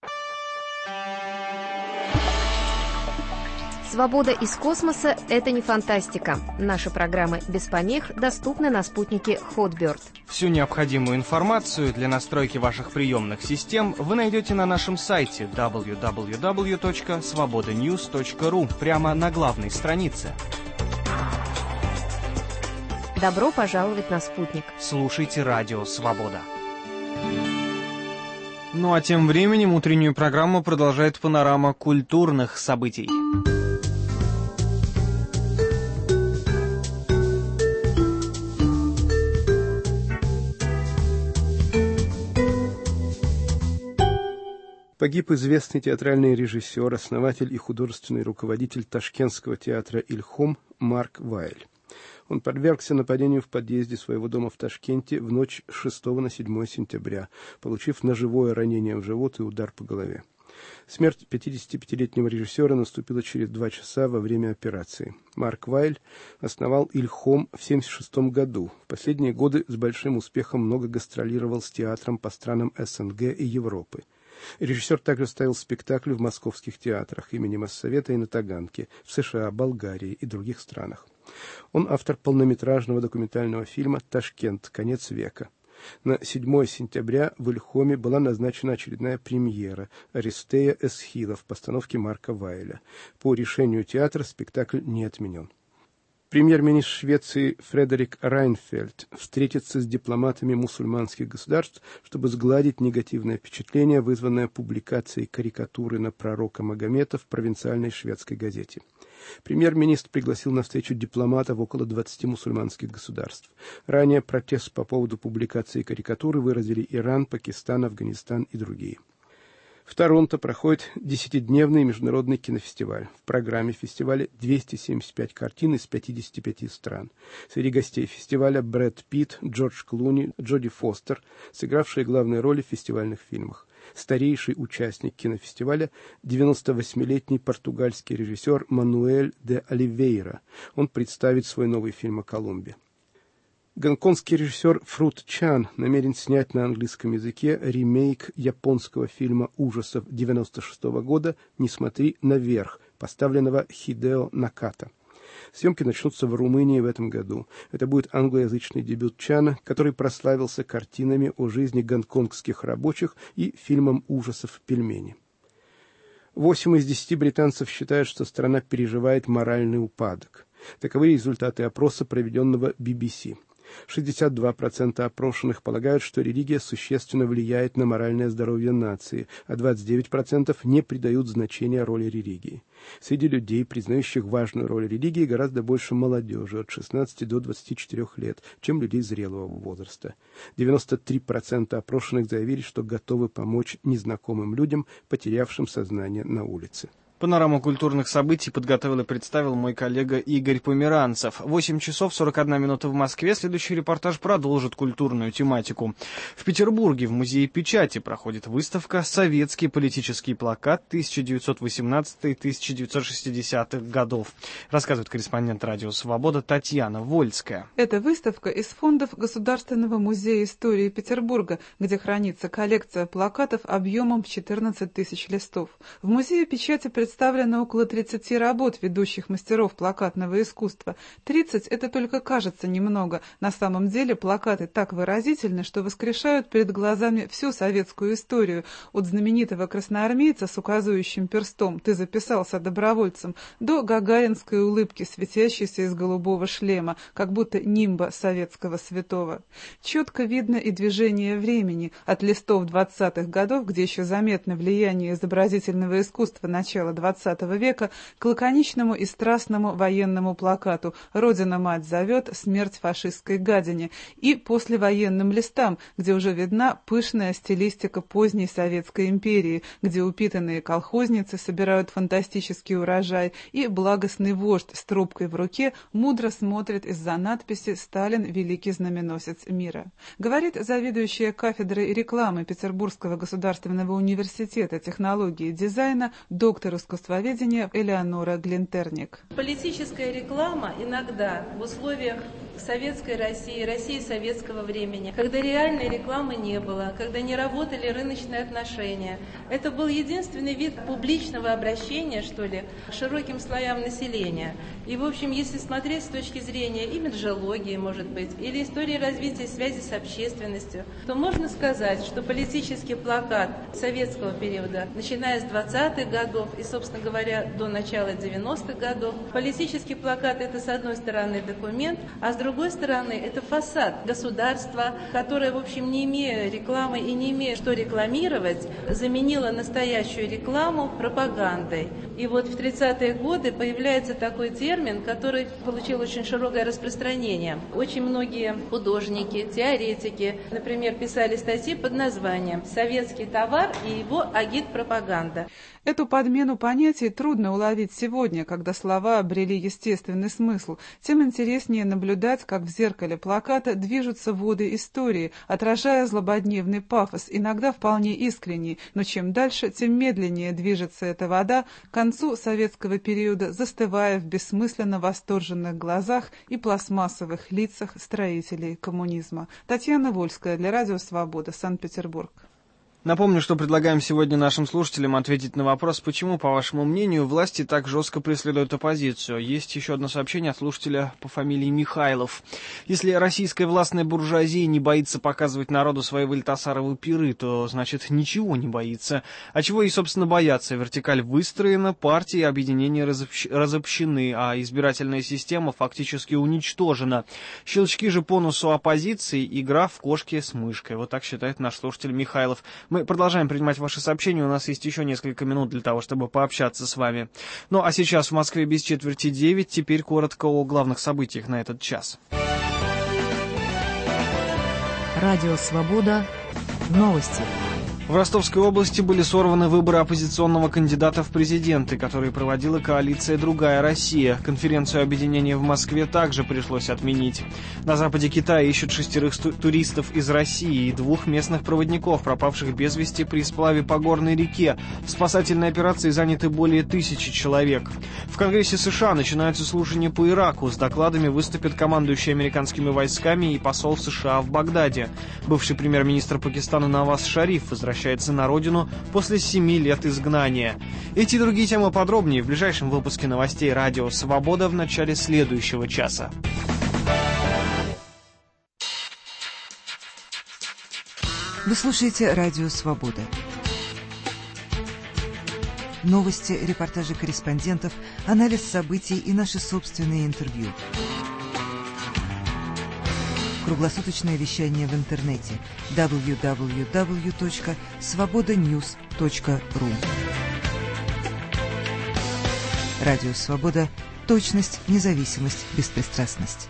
Свобода из космоса – это не фантастика. Наши программы без помех доступны на спутнике Hotbird. Всю необходимую информацию для настройки ваших приемных систем вы найдете на нашем сайте www.svobodanews.ru прямо на главной странице. Добро пожаловать на спутник. Слушайте Радио Свобода. Ну а тем временем утреннюю программу продолжает панорама культурных событий. Погиб известный театральный режиссер, основатель и художественный руководитель Ташкентского театра «Ильхом» Марк Вайль. Он подвергся нападению в подъезде своего дома в Ташкенте в ночь с 6 на 7 сентября, получив ножевое ранение в живот и удар по голове. Смерть 55-летнего режиссера наступила через 2 часа во время операции. Марк Вайль основал «Ильхом» в 1976 году. В последние годы с большим успехом много гастролировал с театром по странам СНГ и Европы. Режиссер также ставил спектакли в московских театрах имени Моссовета и на Таганке, в США, Болгарии и других странах. Он автор полнометражного документального фильма «Ташкент. Конец века». На 7 сентября в Ильхоме была назначена очередная премьера «Аристея Эсхила» в постановке Марка Вайля. По решению театра спектакль не отменен. Премьер-министр Швеции Фредерик Райнфельд встретится с дипломатами мусульманских государств, чтобы сгладить негативное впечатление, вызванное публикацией карикатуры на пророка Магомета в провинциальной шведской газете. Премьер-министр пригласил на встречу дипломатов около 20 мусульманских государств. Ранее протест по поводу публикации карикатуры выразили Иран, Пакистан, Афганистан и другие. В Торонто проходит 10-дневный международный кинофестиваль. В программе фестиваля 275 картин из 55 стран. Среди гостей фестиваля Брэд Питт, Джордж Клуни, Джоди Фостер, сыгравшие главные роли в фестивальных фильмах. Старейший участник кинофестиваля – 98-летний португальский режиссер Мануэль де Оливейра. Он представит свой новый фильм о Колумбе. Гонконгский режиссер Фрут Чан намерен снять на английском языке ремейк японского фильма ужасов 1996 года «Не смотри наверх», поставленного Хидео Наката. Съемки начнутся в Румынии в этом году. Это будет англоязычный дебют Чана, который прославился картинами о жизни гонконгских рабочих и фильмом ужасов «Пельмени». 8 из 10 британцев считают, что страна переживает моральный упадок. Таковы результаты опроса, проведенного BBC. 62% опрошенных полагают, что религия существенно влияет на моральное здоровье нации, а 29% не придают значения роли религии. Среди людей, признающих важную роль религии, гораздо больше молодежи от 16 до 24 лет, чем людей зрелого возраста. 93% опрошенных заявили, что готовы помочь незнакомым людям, потерявшим сознание на улице. Панораму культурных событий подготовил и представил мой коллега Игорь Померанцев. 8 часов 41 минута в Москве. Следующий репортаж продолжит культурную тематику. В Петербурге в Музее печати проходит выставка «Советский политический плакат 1918-1960-х годов». Рассказывает корреспондент «Радио Свобода» Татьяна Вольская. Эта выставка из фондов Государственного музея истории Петербурга, где хранится коллекция плакатов объемом в 14 тысяч листов. В Музее печати представлено около 30 работ ведущих мастеров плакатного искусства. 30 – это только кажется немного. На самом деле плакаты так выразительны, что воскрешают перед глазами всю советскую историю. От знаменитого красноармейца с указывающим перстом «Ты записался добровольцем» до гагаринской улыбки, светящейся из голубого шлема, как будто нимба советского святого. Четко видно и движение времени. От листов 20-х годов, где еще заметно влияние изобразительного искусства начала XX века, к лаконичному и страстному военному плакату «Родина-мать зовет, смерть фашистской гадине» и послевоенным листам, где уже видна пышная стилистика поздней Советской империи, где упитанные колхозницы собирают фантастический урожай, и благостный вождь с трубкой в руке мудро смотрит из-за надписи «Сталин – великий знаменосец мира». Говорит заведующая кафедрой рекламы Петербургского государственного университета технологии и дизайна, доктор искусствоведения Элеонора Глинтерник. Политическая реклама иногда в условиях советской России, России советского времени, когда реальной рекламы не было, когда не работали рыночные отношения. Это был единственный вид публичного обращения, что ли, к широким слоям населения. И, в общем, если смотреть с точки зрения имиджологии, может быть, или истории развития связи с общественностью, то можно сказать, что политический плакат советского периода, начиная с 20-х годов и, собственно говоря, до начала 90-х годов, политический плакат – это, с одной стороны, документ, а с другой стороны, это фасад государства, которое, в общем, не имея рекламы и не имея что рекламировать, заменило настоящую рекламу пропагандой. И вот в 30-е годы появляется такой термин, который получил очень широкое распространение. Очень многие художники, теоретики, например, писали статьи под названием «Советский товар и его агитпропаганда». Эту подмену понятий трудно уловить сегодня, когда слова обрели естественный смысл. Тем интереснее наблюдать, как в зеркале плаката движутся воды истории, отражая злободневный пафос, иногда вполне искренний, но чем дальше, тем медленнее движется эта вода, к концу советского периода застывая в бессмысленно восторженных глазах и пластмассовых лицах строителей коммунизма. Татьяна Вольская для Радио Свобода, Санкт-Петербург. Напомню, что предлагаем сегодня нашим слушателям ответить на вопрос, почему, по вашему мнению, власти так жестко преследуют оппозицию. Есть еще одно сообщение от слушателя по фамилии Михайлов. Если российская властная буржуазия не боится показывать народу свои вольтасаровы пиры, то, значит, ничего не боится. А чего ей, собственно, бояться? Вертикаль выстроена, партии и объединения разобщены, а избирательная система фактически уничтожена. Щелчки же по носу оппозиции, игра в кошки с мышкой. Вот так считает наш слушатель Михайлов. Мы продолжаем принимать ваши сообщения, у нас есть еще несколько минут для того, чтобы пообщаться с вами. Ну а сейчас в Москве без четверти 9, теперь коротко о главных событиях на этот час. Радио «Свобода». Новости. В Ростовской области были сорваны выборы оппозиционного кандидата в президенты, которые проводила коалиция «Другая Россия». Конференцию объединения в Москве также пришлось отменить. На западе Китая ищут 6 туристов из России и 2 местных проводников, пропавших без вести при сплаве по горной реке. В спасательной операции заняты более 1000 человек. В Конгрессе США начинаются слушания по Ираку. С докладами выступят командующий американскими войсками и посол США в Багдаде. Бывший премьер-министр Пакистана Наваз Шариф возвращается на родину после 7 лет изгнания. Эти и другие темы подробнее в ближайшем выпуске новостей «Радио Свобода» в начале следующего часа. Вы слушаете «Радио Свобода». Новости, репортажи корреспондентов, анализ событий и наши собственные интервью. Круглосуточное вещание в интернете www.svobodanews.ru. Радио «Свобода». Точность, независимость, беспристрастность.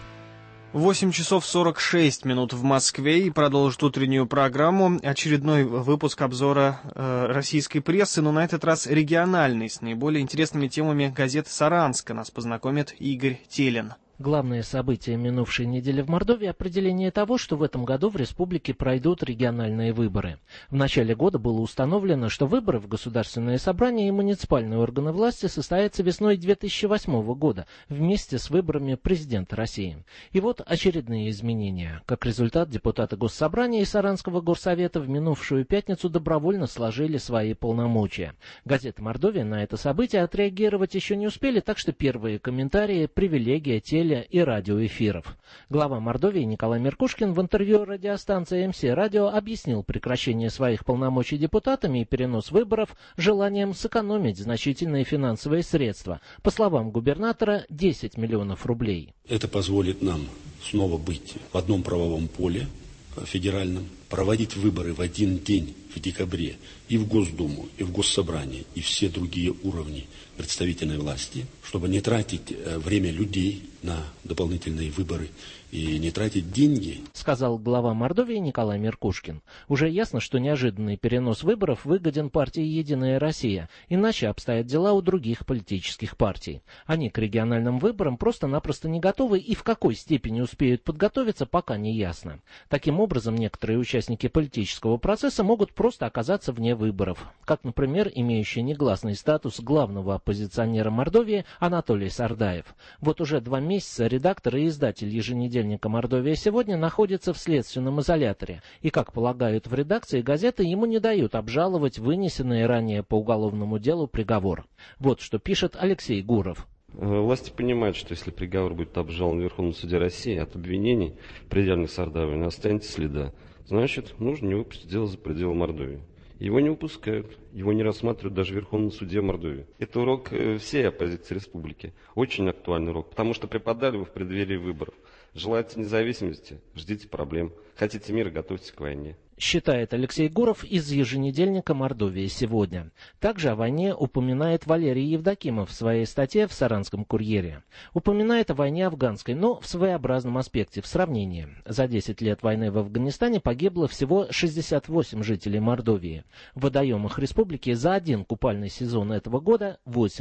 8 часов 46 минут в Москве, и продолжит утреннюю программу очередной выпуск обзора российской прессы, но на этот раз региональный, с наиболее интересными темами газеты «Саранска». Нас познакомит Игорь Телин. Главное событие минувшей недели в Мордовии – определение того, что в этом году в республике пройдут региональные выборы. В начале года было установлено, что выборы в Государственное собрание и муниципальные органы власти состоятся весной 2008 года вместе с выборами президента России. И вот очередные изменения. Как результат, депутаты Госсобрания и Саранского горсовета в минувшую пятницу добровольно сложили свои полномочия. Газета «Мордовия» на это событие отреагировать еще не успели, так что первые комментарии – привилегия теле- и радиоэфиров. Глава Мордовии Николай Меркушкин в интервью радиостанции МС Радио объяснил прекращение своих полномочий депутатами и перенос выборов желанием сэкономить значительные финансовые средства. По словам губернатора, 10 миллионов рублей. Это позволит нам снова быть в одном правовом поле федеральном, проводить выборы в один день в декабре и в Госдуму, и в Госсобрание, и все другие уровни представительной власти, чтобы не тратить время людей на дополнительные выборы и не тратить деньги, сказал глава Мордовии Николай Меркушкин. Уже ясно, что неожиданный перенос выборов выгоден партии «Единая Россия», иначе обстоят дела у других политических партий. Они к региональным выборам просто-напросто не готовы, и в какой степени успеют подготовиться, пока не ясно. Таким образом, некоторые участники политического процесса могут просто оказаться вне выборов, как, например, имеющий негласный статус главного оппозиционера Мордовии Анатолий Сардаев. Вот уже 2 месяца редактор и издатель еженедельника «Мордовия сегодня» находится в следственном изоляторе, и, как полагают в редакции газеты, ему не дают обжаловать вынесенный ранее по уголовному делу приговор. Вот что пишет Алексей Гуров. Власти понимают, что если приговор будет обжалован в Верховном суде России, от обвинений, предъявленных Сардаеву, не останется следа. Значит, нужно не выпустить дело за пределы Мордовии. Его не выпускают, его не рассматривают даже в Верховном суде Мордовии. Это урок всей оппозиции республики. Очень актуальный урок, потому что преподали вы в преддверии выборов. Желаете независимости? Ждите проблем. Хотите мира? Готовьтесь к войне. Считает Алексей Гуров из еженедельника «Мордовия сегодня». Также о войне упоминает Валерий Евдокимов в своей статье в «Саранском курьере». Упоминает о войне афганской, но в своеобразном аспекте, в сравнении. За 10 лет войны в Афганистане погибло всего 68 жителей Мордовии. В водоемах республики за один купальный сезон этого года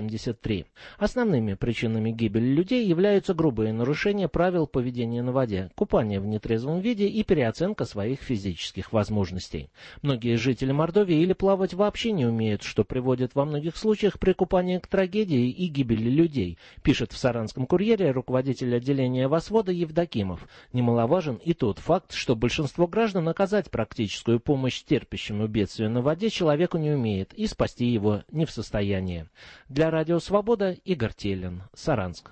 83. Основными причинами гибели людей являются грубые нарушения правил поведения на воде, купание в нетрезвом виде и переоценка своих физических возможностей. Многие жители Мордовии или плавать вообще не умеют, что приводит во многих случаях при купании к трагедии и гибели людей, пишет в «Саранском курьере» руководитель отделения Восвода Евдокимов. Немаловажен и тот факт, что большинство граждан оказать практическую помощь терпящему бедствию на воде человеку не умеет и спасти его не в состоянии. Для Радио Свобода Игорь Телин, Саранск.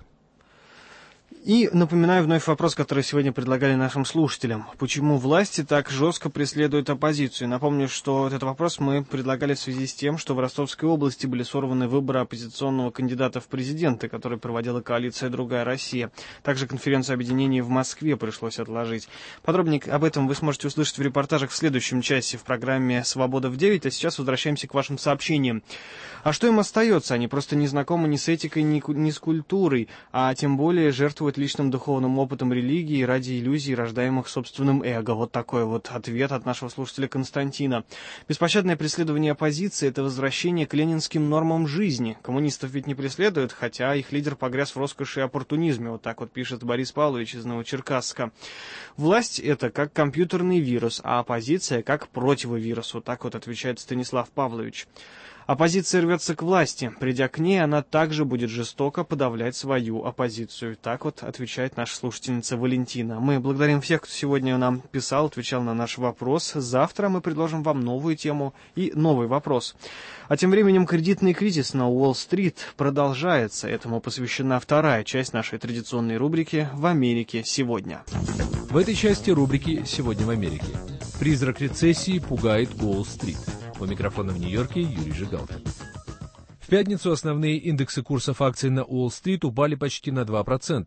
И напоминаю вновь вопрос, который сегодня предлагали нашим слушателям. Почему власти так жестко преследуют оппозицию? Напомню, что этот вопрос мы предлагали в связи с тем, что в Ростовской области были сорваны выборы оппозиционного кандидата в президенты, который проводила коалиция «Другая Россия». Также конференцию объединений в Москве пришлось отложить. Подробнее об этом вы сможете услышать в репортажах в следующем часе в программе «Свобода в 9». А сейчас возвращаемся к вашим сообщениям. А что им остается? Они просто не знакомы ни с этикой, ни с культурой, а тем более жертвуют личным духовным опытом религии ради иллюзий, рождаемых собственным эго. Вот такой вот ответ от нашего слушателя Константина. Беспощадное преследование оппозиции – это возвращение к ленинским нормам жизни. Коммунистов ведь не преследуют, хотя их лидер погряз в роскоши и оппортунизме. Вот так вот пишет Борис Павлович из Новочеркасска. Власть – это как компьютерный вирус, а оппозиция – как противовирус. Вот так вот отвечает Станислав Павлович. Оппозиция рвется к власти. Придя к ней, она также будет жестоко подавлять свою оппозицию. Так вот отвечает наша слушательница Валентина. Мы благодарим всех, кто сегодня нам писал, отвечал на наш вопрос. Завтра мы предложим вам новую тему и новый вопрос. А тем временем кредитный кризис на Уолл-стрит продолжается. Этому посвящена вторая часть нашей традиционной рубрики «В Америке сегодня». В этой части рубрики «Сегодня в Америке». Призрак рецессии пугает Уолл-стрит. У микрофона в Нью-Йорке Юрий Жигалкин. В пятницу основные индексы курсов акций на Уолл-стрит упали почти на 2%.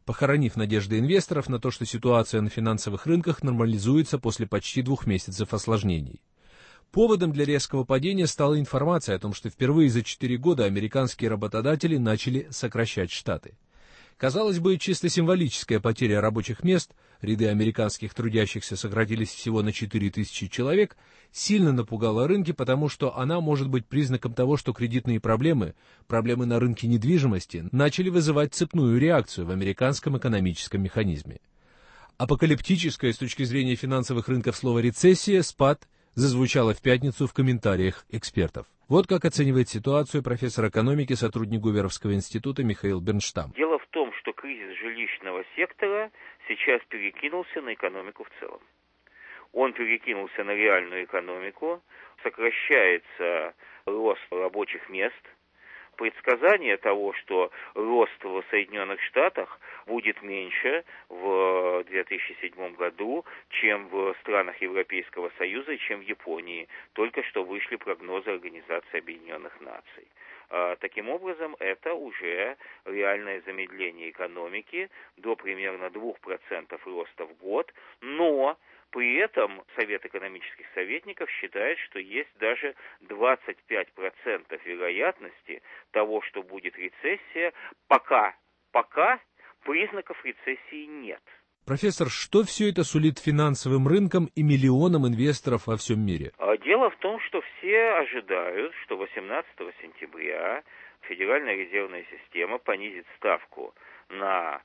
похоронив надежды инвесторов на то, что ситуация на финансовых рынках нормализуется после почти 2 месяцев осложнений. Поводом для резкого падения стала информация о том, что впервые за 4 года американские работодатели начали сокращать штаты. Казалось бы, чисто символическая потеря рабочих мест, ряды американских трудящихся сократились всего на 4000 человек, сильно напугала рынки, потому что она может быть признаком того, что кредитные проблемы на рынке недвижимости начали вызывать цепную реакцию в американском экономическом механизме. Апокалиптическое с точки зрения финансовых рынков слово «рецессия», спад, зазвучало в пятницу в комментариях экспертов. Вот как оценивает ситуацию профессор экономики, сотрудник Гуверовского института Михаил Бернштам. Дело в том, что кризис жилищного сектора сейчас перекинулся на экономику в целом. Он перекинулся на реальную экономику, сокращается рост рабочих мест. Предсказание того, что рост в Соединенных Штатах будет меньше в 2007 году, чем в странах Европейского Союза и чем в Японии. Только что вышли прогнозы Организации Объединенных Наций. Таким образом, это уже реальное замедление экономики до примерно 2% роста в год, но при этом Совет экономических советников считает, что есть даже 25% вероятности того, что будет рецессия, пока признаков рецессии нет. Профессор, что все это сулит финансовым рынкам и миллионам инвесторов во всем мире? Дело в том, что все ожидают, что 18 сентября Федеральная резервная система понизит ставку на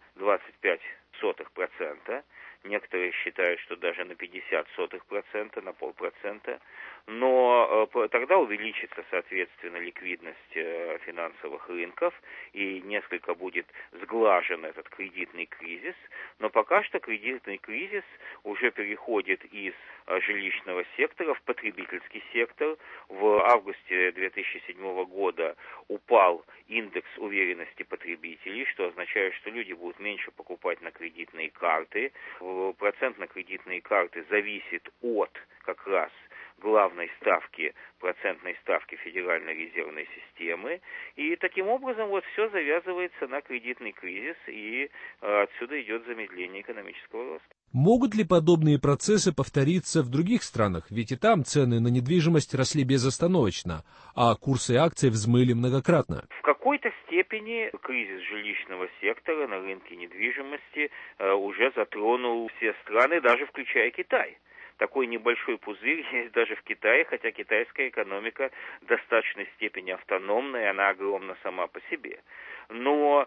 0,25%. Некоторые считают, что даже на 0,50%, на 0,5%. Но тогда увеличится, соответственно, ликвидность финансовых рынков и несколько будет сглажен этот кредитный кризис. Но пока что кредитный кризис уже переходит из жилищного сектора в потребительский сектор. В августе 2007 года упал индекс уверенности потребителей, что означает, что люди будут меньше покупать на кредитные карты. Процент на кредитные карты зависит от как раз главной ставки, процентной ставки Федеральной резервной системы. И таким образом вот все завязывается на кредитный кризис, и отсюда идет замедление экономического роста. Могут ли подобные процессы повториться в других странах? Ведь и там цены на недвижимость росли безостановочно, а курсы акций взмыли многократно. В какой-то степени кризис жилищного сектора на рынке недвижимости уже затронул все страны, даже включая Китай. Такой небольшой пузырь есть даже в Китае, хотя китайская экономика в достаточной степени автономная, она огромна сама по себе. Но,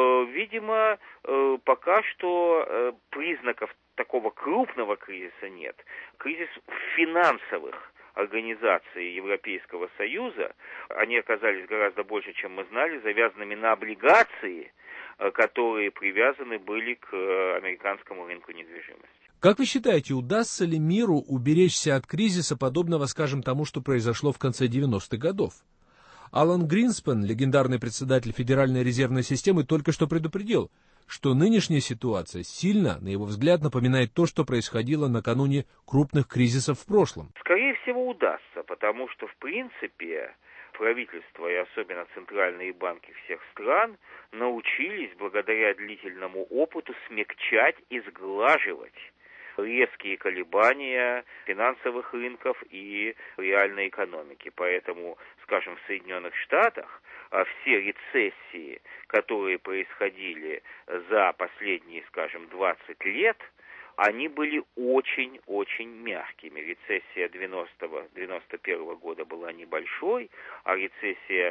видимо, пока что признаков такого крупного кризиса нет. Кризис финансовых организаций Европейского Союза, они оказались гораздо больше, чем мы знали, завязанными на облигации, которые привязаны были к американскому рынку недвижимости. Как вы считаете, удастся ли миру уберечься от кризиса, подобного, скажем, тому, что произошло в конце 90-х годов? Алан Гринспен, легендарный председатель Федеральной резервной системы, только что предупредил, что нынешняя ситуация сильно, на его взгляд, напоминает то, что происходило накануне крупных кризисов в прошлом. Скорее всего, удастся, потому что, в принципе, правительства и особенно центральные банки всех стран научились благодаря длительному опыту смягчать и сглаживать резкие колебания финансовых рынков и реальной экономики. Поэтому, скажем, в Соединенных Штатах все рецессии, которые происходили за последние, скажем, 20 лет, они были очень-очень мягкими. Рецессия 90-91 года была небольшой, а рецессия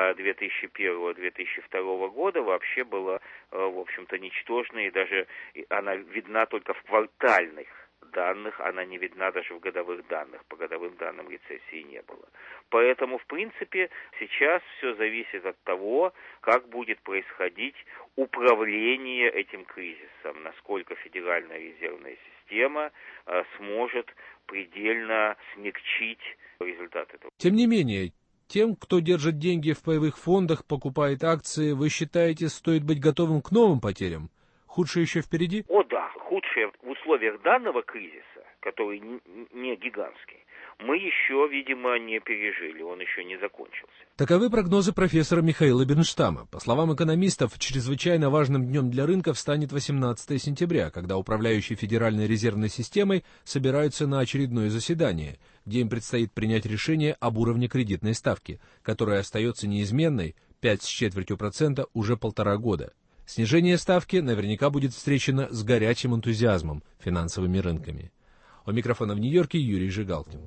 2001-2002 года вообще была, в общем-то, ничтожной, и даже она видна только в квартальных данных, она не видна даже в годовых данных. По годовым данным рецессии не было. Поэтому, в принципе, сейчас все зависит от того, как будет происходить управление этим кризисом, насколько Федеральная резервная система сможет предельно смягчить результат этого. Тем не менее, тем, кто держит деньги в паевых фондах, покупает акции, вы считаете, стоит быть готовым к новым потерям? Худшее еще впереди? О да, худшее в условиях данного кризиса, который не гигантский, мы еще, видимо, не пережили, он еще не закончился. Таковы прогнозы профессора Михаила Бернштама. По словам экономистов, чрезвычайно важным днем для рынков станет 18 сентября, когда управляющие Федеральной резервной системой собираются на очередное заседание, где им предстоит принять решение об уровне кредитной ставки, которая остается неизменной 5,25% уже 1,5 года. Снижение ставки наверняка будет встречено с горячим энтузиазмом финансовыми рынками. У микрофона в Нью-Йорке Юрий Жигалкин.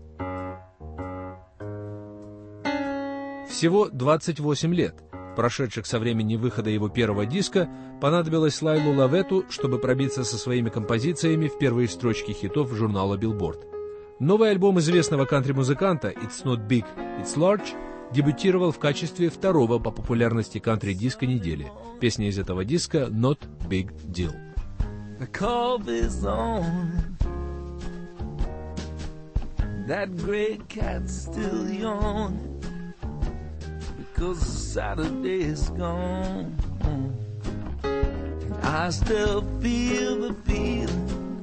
Всего 28 лет, прошедших со времени выхода его первого диска, понадобилось Лайлу Лавету, чтобы пробиться со своими композициями в первые строчки хитов журнала Billboard. Новый альбом известного кантри-музыканта «It's Not Big, It's Large» дебютировал в качестве второго по популярности кантри-диска недели. Песня из этого диска «Not Big Deal». The call is on. That great cat's still yawning. Because Saturday is gone, and I still feel the feeling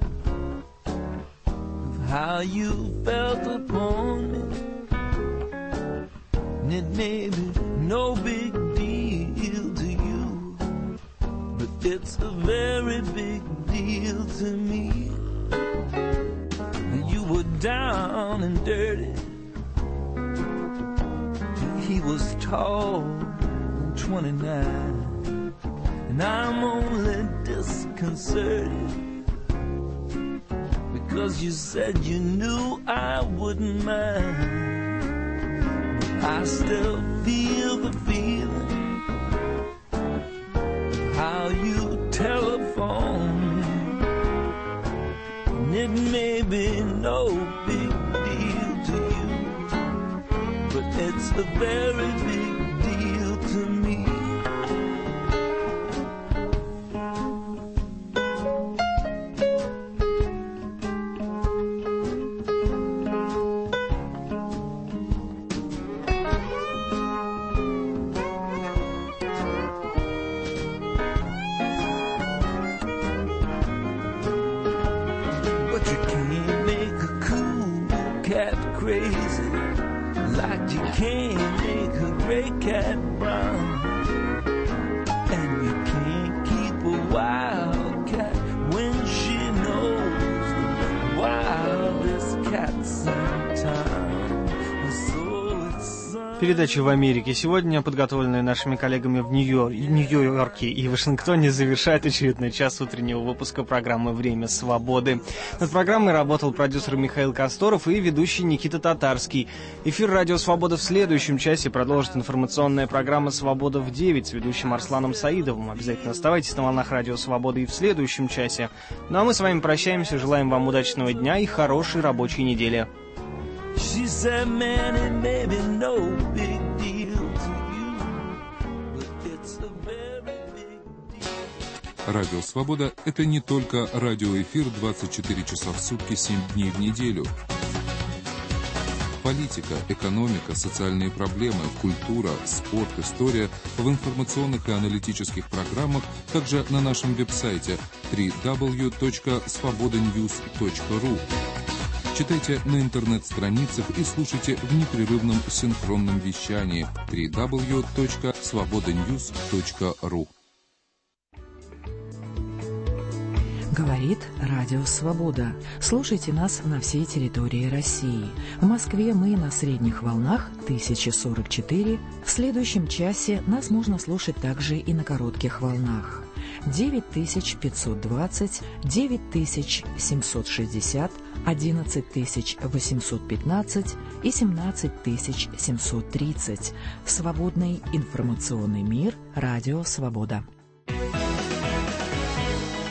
of how you felt upon me. And it may be no big deal to you, but it's a very big deal to me. You were down and dirty. He was tall and 29, and I'm only disconcerted because you said you knew I wouldn't mind. But I still feel the feeling of how you telephone me, and it may be no big deal to you, but it's a very big deal to me. But you can't make a cool cat crazy like you can't make a gray cat brown, and you can't keep a wild cat when she knows the wildest cats in town. Передача «В Америке сегодня», подготовленная нашими коллегами в Нью-Йорке и Вашингтоне, завершает очередной час утреннего выпуска программы «Время свободы». Над программой работал продюсер Михаил Косторов и ведущий Никита Татарский. Эфир «Радио Свобода» в следующем часе продолжит информационная программа «Свобода в 9» с ведущим Арсланом Саидовым. Обязательно оставайтесь на волнах «Радио Свободы» и в следующем часе. Ну а мы с вами прощаемся, желаем вам удачного дня и хорошей рабочей недели. She said, man, it may be no big deal to you, but it's a very big deal. Радио «Свобода» — это не только радиоэфир 24 часа в сутки, 7 дней в неделю. Политика, экономика, социальные проблемы, культура, спорт, история в информационных и аналитических программах, также на нашем веб-сайте www.svobodanews.ru. Читайте на интернет-страницах и слушайте в непрерывном синхронном вещании www.svobodanews.ru. Говорит Радио Свобода. Слушайте нас на всей территории России. В Москве мы на средних волнах 1044. В следующем часе нас можно слушать также и на коротких волнах. 9520, 9760, 11815 и 17730. Свободный информационный мир. Радио Свобода.